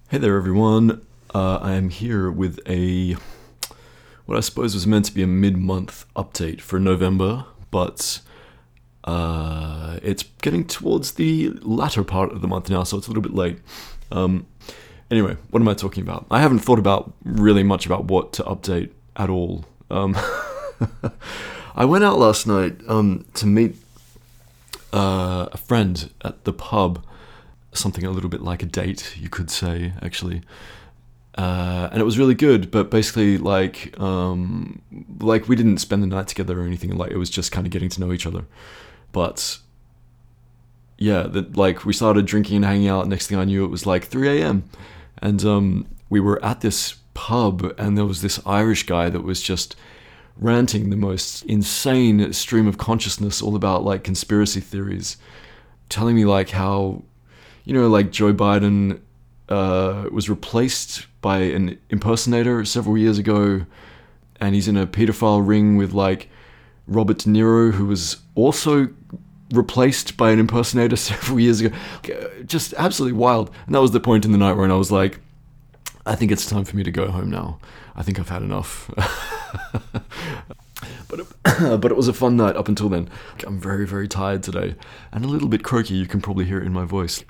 Hey there, everyone. I am here with what I suppose was meant to be a mid-month update for November, but it's getting towards the latter part of the month now, so it's a little bit late. Anyway, what am I talking about? I haven't thought about really much about what to update at all. I went out last night to meet a friend at the pub. Something a little bit like a date, you could say, actually. And it was really good, but basically, like we didn't spend the night together or anything. Like, it was just kind of getting to know each other. But yeah, we started drinking and hanging out. Next thing I knew, it was like 3 a.m. And we were at this pub, and there was this Irish guy that was just ranting the most insane stream of consciousness all about like conspiracy theories, telling me like how, like Joe Biden was replaced by an impersonator several years ago, and he's in a pedophile ring with like Robert De Niro, who was also replaced by an impersonator several years ago. Just absolutely wild. And that was the point in the night where I was like, I think it's time for me to go home now. I think I've had enough. But it was a fun night up until then. I'm very, very tired today and a little bit croaky. You can probably hear it in my voice.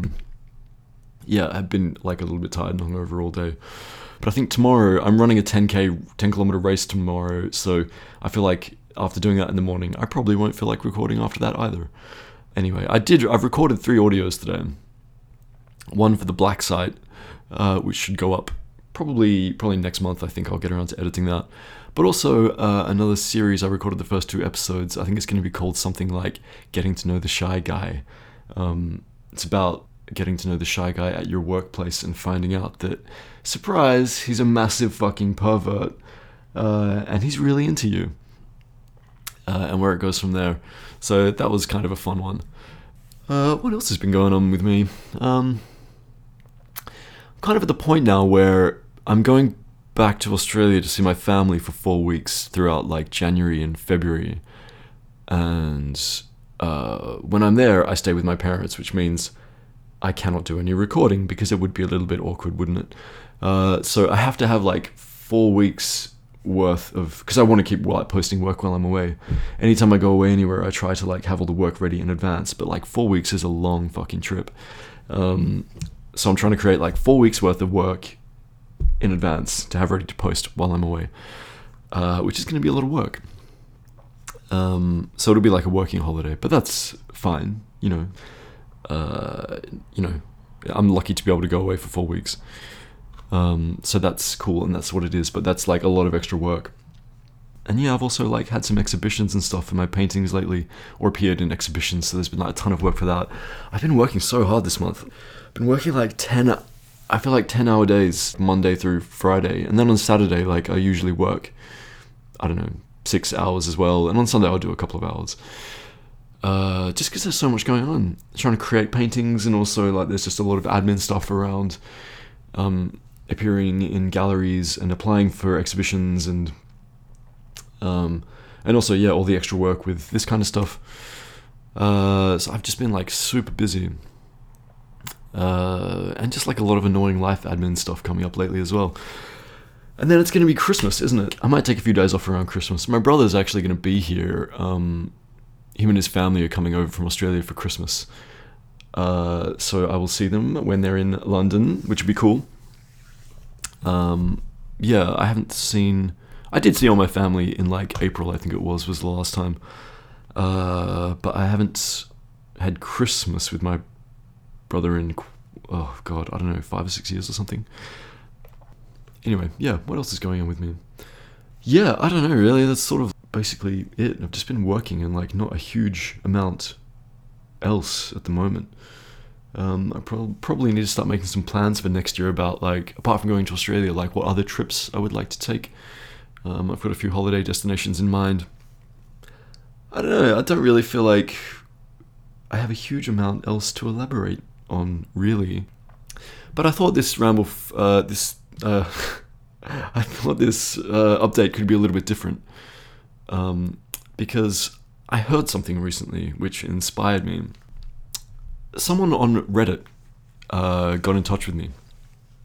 I've been like a little bit tired and hungover all day. But I think tomorrow I'm running a 10 kilometer race tomorrow. So I feel like after doing that in the morning, I probably won't feel like recording after that either. Anyway, I've recorded 3 audios today. One for the Black Site, which should go up probably next month. I think I'll get around to editing that. But also another series. I recorded the first 2 episodes. I think it's going to be called something like Getting to Know the Shy Guy. It's about getting to know the shy guy at your workplace and finding out that, surprise, he's a massive fucking pervert, and he's really into you, and where it goes from there. So that was kind of a fun one. What else has been going on with me? I'm kind of at the point now where I'm going back to Australia to see my family for 4 weeks throughout like January and February, and when I'm there I stay with my parents, which means I cannot do any recording because it would be a little bit awkward, wouldn't it? So I have to have like 4 weeks worth of, because I want to keep posting work while I'm away. Anytime I go away anywhere, I try to like have all the work ready in advance, but like 4 weeks is a long fucking trip. So I'm trying to create like 4 weeks worth of work in advance to have ready to post while I'm away, which is going to be a lot of work. So it'll be like a working holiday, but that's fine, I'm lucky to be able to go away for 4 weeks. So that's cool, and that's what it is, but that's like a lot of extra work. And yeah, I've also like had some exhibitions and stuff for my paintings lately, or appeared in exhibitions, so there's been like a ton of work for that. I've been working so hard this month. I've been working like 10-hour days, Monday through Friday, and then on Saturday, like I usually work, 6 hours as well, and on Sunday I'll do a couple of hours. Just because there's so much going on, trying to create paintings, and also like there's just a lot of admin stuff around appearing in galleries and applying for exhibitions, and also all the extra work with this kind of stuff. So I've just been like super busy, and just like a lot of annoying life admin stuff coming up lately as well. And then it's going to be Christmas, isn't it? I might take a few days off around Christmas. My brother's actually going to be here. Him and his family are coming over from Australia for Christmas. So I will see them when they're in London, which would be cool. I did see all my family in like April, I think it was the last time. But I haven't had Christmas with my brother in, 5 or 6 years or something. Anyway, what else is going on with me? I don't know, really. That's sort of basically it. I've just been working and like not a huge amount else at the moment. I probably need to start making some plans for next year about like, apart from going to Australia, like what other trips I would like to take. I've got a few holiday destinations in mind. I don't know, I don't really feel like I have a huge amount else to elaborate on, really. But I thought this update could be a little bit different, because I heard something recently which inspired me. Someone on Reddit got in touch with me,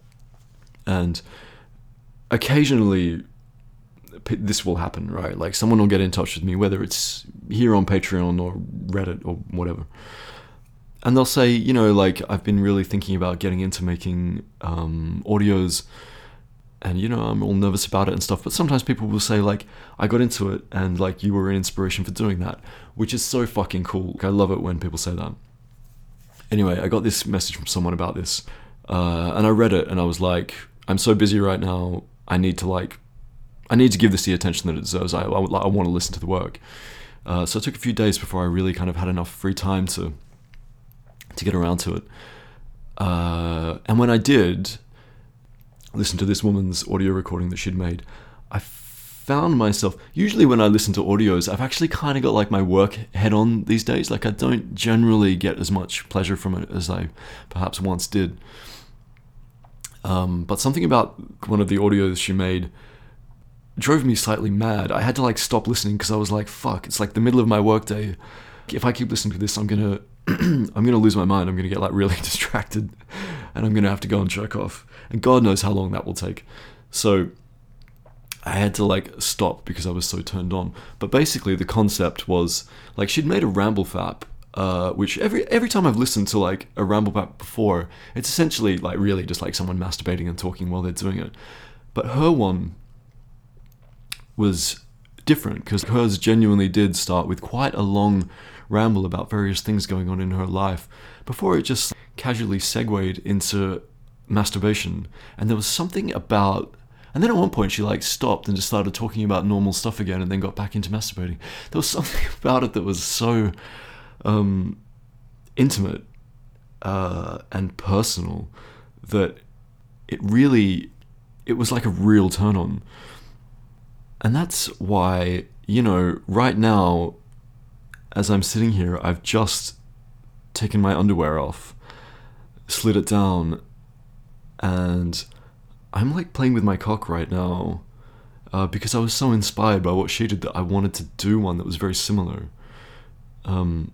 And occasionally this will happen, right? Like someone will get in touch with me, whether it's here on Patreon or Reddit or whatever. And they'll say, you know, like, I've been really thinking about getting into making audios, and, you know, I'm all nervous about it and stuff. But sometimes people will say, like, I got into it and, like, you were an inspiration for doing that, which is so fucking cool. I love it when people say that. Anyway, I got this message from someone about this, and I read it, and I was like, I'm so busy right now. I need to give this the attention that it deserves. I want to listen to the work. So it took a few days before I really kind of had enough free time to get around to it. And when I did listen to this woman's audio recording that she'd made, I found myself, usually when I listen to audios, I've actually kind of got like my work head on these days. Like I don't generally get as much pleasure from it as I perhaps once did. But something about one of the audios she made drove me slightly mad. I had to like stop listening because I was like, fuck, it's like the middle of my workday. If I keep listening to this, I'm gonna lose my mind. I'm gonna get like really distracted, and I'm gonna have to go and jerk off. And God knows how long that will take. So I had to like stop because I was so turned on. But basically the concept was like she'd made a ramble fap, which every time I've listened to like a ramble fap before, it's essentially like really just like someone masturbating and talking while they're doing it. But her one was different because hers genuinely did start with quite a long ramble about various things going on in her life before it just casually segued into masturbation. And there was something about, and then at one point she like stopped and just started talking about normal stuff again and then got back into masturbating. There was something about it that was so intimate and personal that it was like a real turn on. And that's why, you know, right now, as I'm sitting here, I've just taken my underwear off, slid it down, and I'm like playing with my cock right now because I was so inspired by what she did that I wanted to do one that was very similar. And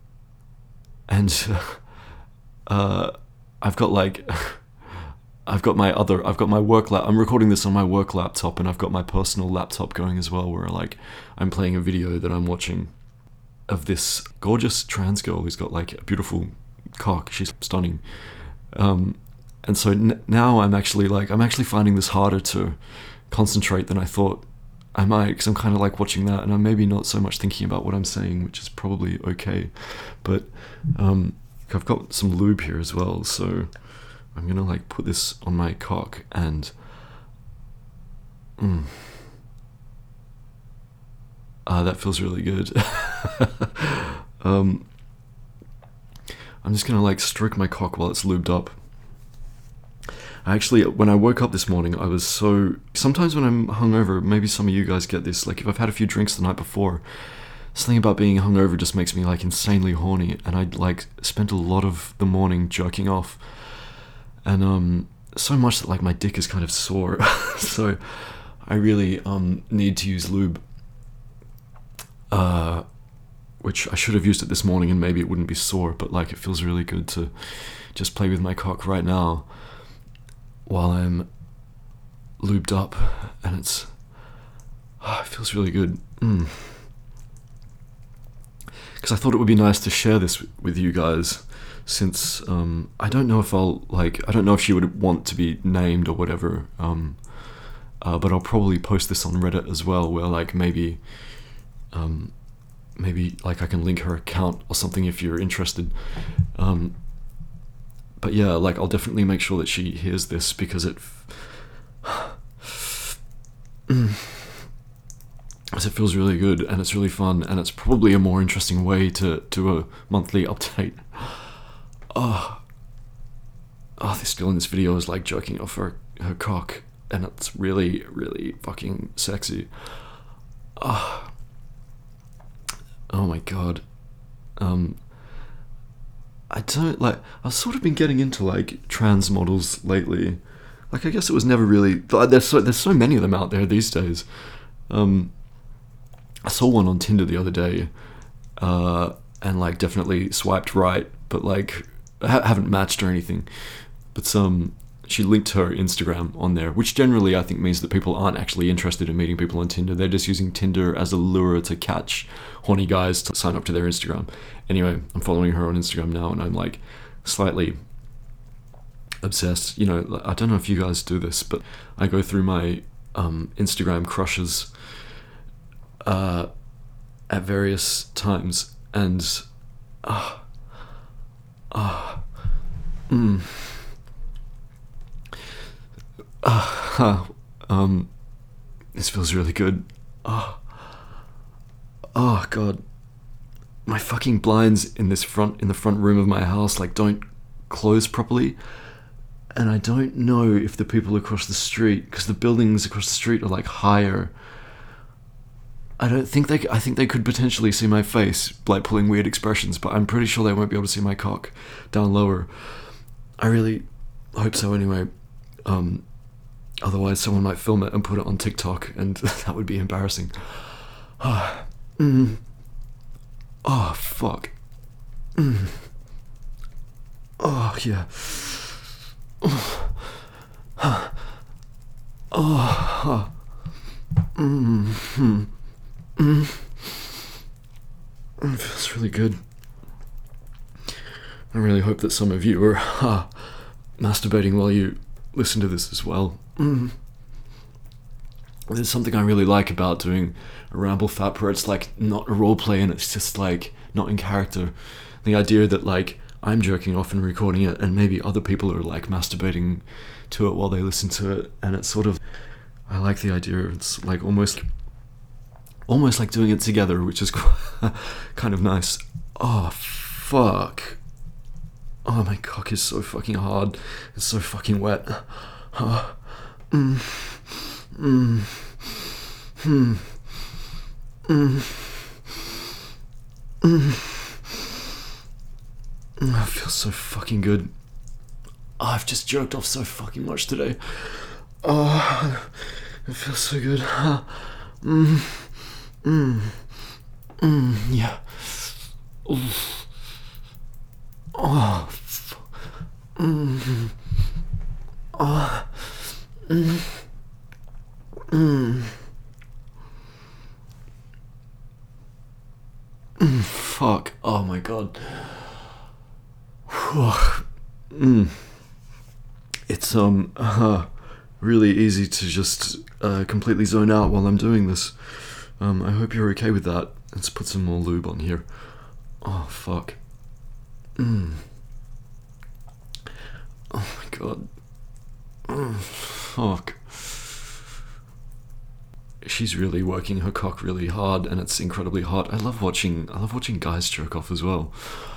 I've got like... I've got my work I'm recording this on my work laptop, and I've got my personal laptop going as well, where like I'm playing a video that I'm watching of this gorgeous trans girl who's got like a beautiful cock. She's stunning. And so now I'm actually finding this harder to concentrate than I thought I might, because I'm kind of like watching that, and I'm maybe not so much thinking about what I'm saying, which is probably okay. But I've got some lube here as well, so I'm gonna like put this on my cock and that feels really good. I'm just gonna like stroke my cock while it's lubed up. Actually, when I woke up this morning, I was sometimes when I'm hungover, maybe some of you guys get this, like if I've had a few drinks the night before, something about being hungover just makes me like insanely horny, and I like spent a lot of the morning jerking off. And so much that like my dick is kind of sore. So I really need to use lube, which I should have used it this morning and maybe it wouldn't be sore, but like it feels really good to just play with my cock right now while I'm lubed up, and it feels really good. Because I thought it would be nice to share this with you guys, since I don't know if she would want to be named or whatever, but I'll probably post this on Reddit as well, where like maybe like I can link her account or something if you're interested. But yeah, like I'll definitely make sure that she hears this, because it feels really good, and it's really fun, and it's probably a more interesting way to do a monthly update. This girl in this video is like jerking off her cock, and it's really, really fucking sexy. Oh my god. I've sort of been getting into like trans models lately. Like I guess it was never really, there's so many of them out there these days. I saw one on Tinder the other day, and like definitely swiped right, but like I haven't matched or anything. But she linked her Instagram on there, which generally I think means that people aren't actually interested in meeting people on Tinder. They're just using Tinder as a lure to catch horny guys to sign up to their Instagram. Anyway, I'm following her on Instagram now, and I'm like slightly obsessed. You know, I don't know if you guys do this, but I go through my Instagram crushes at various times, and this feels really good. Oh god, my fucking blinds in the front room of my house like don't close properly, and I don't know if the people across the street, because the buildings across the street are like higher. I think they could potentially see my face, like pulling weird expressions, but I'm pretty sure they won't be able to see my cock down lower. I really hope so anyway. Otherwise someone might film it and put it on TikTok, and that would be embarrassing. Oh, fuck. Oh, yeah. It feels really good. I really hope that some of you are masturbating while you listen to this as well. There's something I really like about doing a ramble fap where it's like not a role play and it's just like not in character. The idea that like I'm jerking off and recording it, and maybe other people are like masturbating to it while they listen to it, and it's sort of, I like the idea. It's like almost like doing it together, which is kind of nice. Oh fuck. Oh, my cock is so fucking hard. It's so fucking wet. It feels so fucking good. Oh, I've just jerked off so fucking much today. Oh, it feels so good. Yeah. Oof. Oh. Oh. Fuck. Oh my god. It's really easy to just completely zone out while I'm doing this. I hope you're okay with that. Let's put some more lube on here. Oh fuck. Oh my god. Fuck. She's really working her cock really hard, and it's incredibly hot. I love watching guys jerk off as well.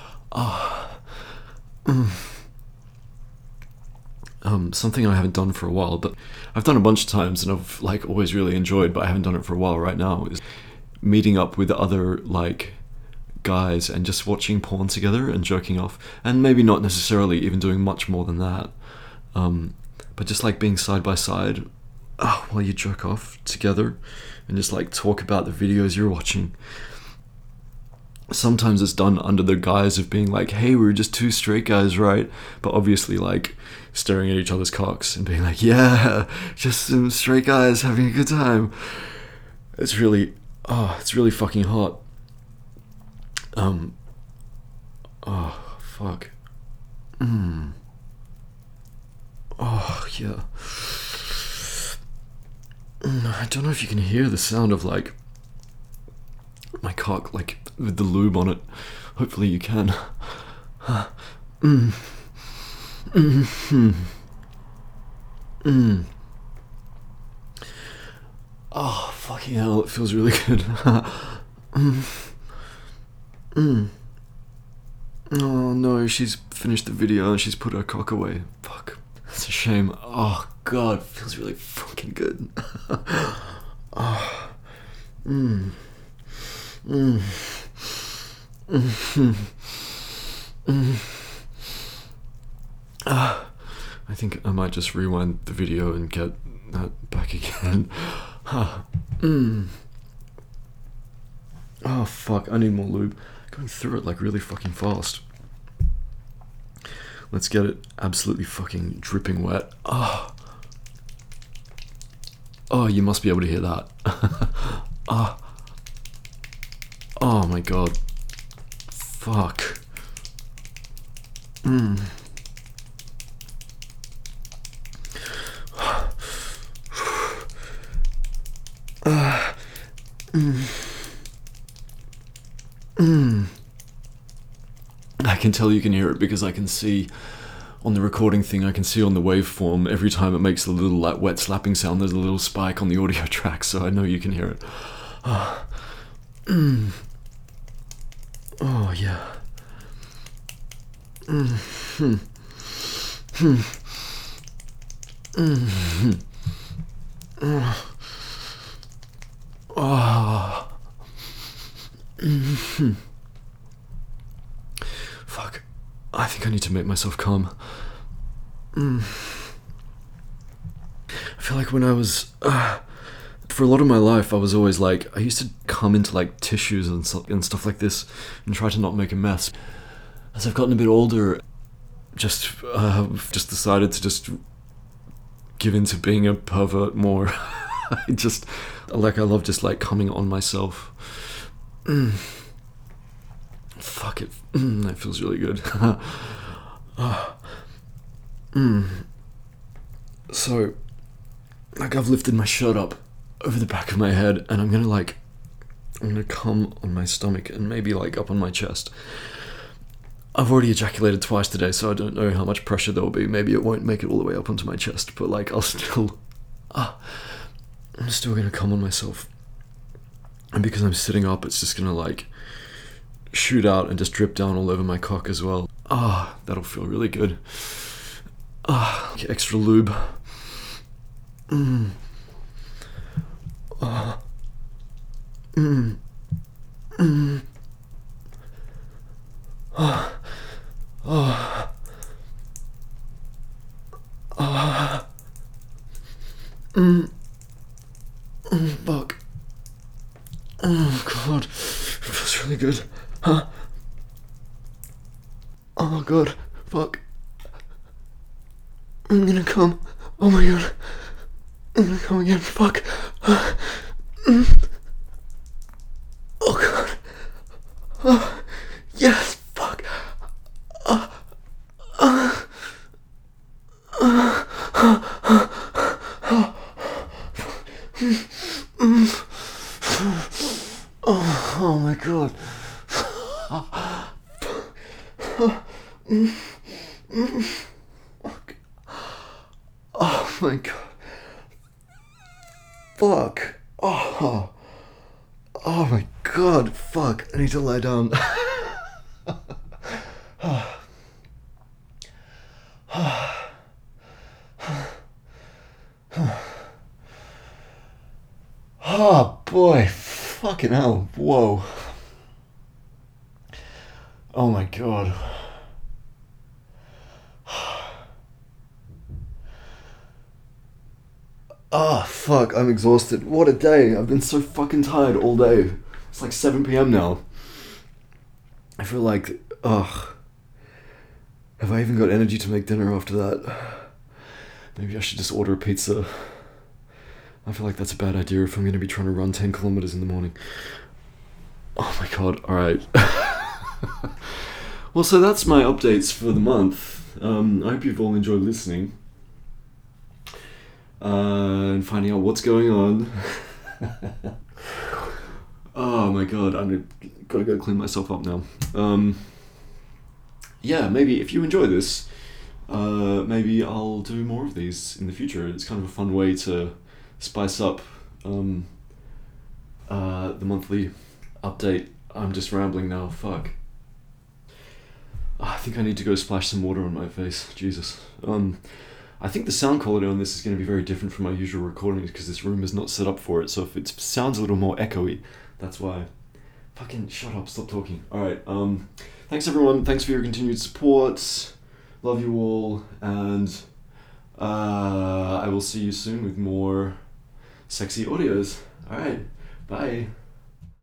Something I haven't done for a while, but I've done a bunch of times and I've like always really enjoyed, but I haven't done it for a while right now, is meeting up with other like guys and just watching porn together and jerking off, and maybe not necessarily even doing much more than that, but just like being side by side while you jerk off together and just like talk about the videos you're watching. Sometimes it's done under the guise of being like, hey, we're just two straight guys, right? But obviously like staring at each other's cocks and being like, yeah, just some straight guys having a good time. It's really fucking hot. Oh fuck. Oh yeah. I don't know if you can hear the sound of like my cock like with the lube on it. Hopefully you can. Oh fucking hell, it feels really good. Oh no, she's finished the video and she's put her cock away. Fuck, that's a shame. Oh god, it feels really fucking good. I think I might just rewind the video and get that back again. Oh fuck, I need more lube. Going through it like really fucking fast. Let's get it absolutely fucking dripping wet. Oh, you must be able to hear that. Oh my god. Fuck. I can tell you can hear it because I can see on the recording thing, I can see on the waveform every time it makes a little like wet slapping sound, there's a little spike on the audio track, so I know you can hear it. Oh yeah. Fuck. I think I need to make myself calm. I feel like when I was... for a lot of my life, I was always like... I used to come into like tissues and stuff like this and try to not make a mess. As I've gotten a bit older, just decided to just give into being a pervert more. I love just like coming on myself. Fuck it. That feels really good. So, like I've lifted my shirt up over the back of my head and I'm gonna come on my stomach and maybe like up on my chest. I've already ejaculated twice today, so I don't know how much pressure there will be. Maybe it won't make it all the way up onto my chest, but like I'm still gonna come on myself. And because I'm sitting up, it's just gonna like shoot out and just drip down all over my cock as well. That'll feel really good. Extra lube. Fuck. Oh god, it feels really good. Oh god, fuck. I'm gonna come. Oh my god. I'm gonna come again, fuck. Oh god. Yes, fuck. Oh my god. Fuck. Oh my god. Fuck. Oh my god. Fuck. I need to lie down. Oh boy. Fucking hell. Whoa. Oh my god. Fuck, I'm exhausted. What a day. I've been so fucking tired all day. It's like 7 p.m. now. I feel like, have I even got energy to make dinner after that? Maybe I should just order a pizza. I feel like that's a bad idea if I'm going to be trying to run 10 kilometers in the morning. Oh my god, alright. Well, so that's my updates for the month. I hope you've all enjoyed listening. And finding out what's going on. Oh my god, I'm gotta go clean myself up now. Yeah, maybe if you enjoy this, maybe I'll do more of these in the future. It's kind of a fun way to spice up the monthly update. I'm just rambling now, fuck. I think I need to go splash some water on my face, Jesus. I think the sound quality on this is going to be very different from my usual recordings because this room is not set up for it, so if it sounds a little more echoey, that's why. Fucking shut up, stop talking. Alright, thanks everyone, thanks for your continued support, love you all, and I will see you soon with more sexy audios. Alright, bye.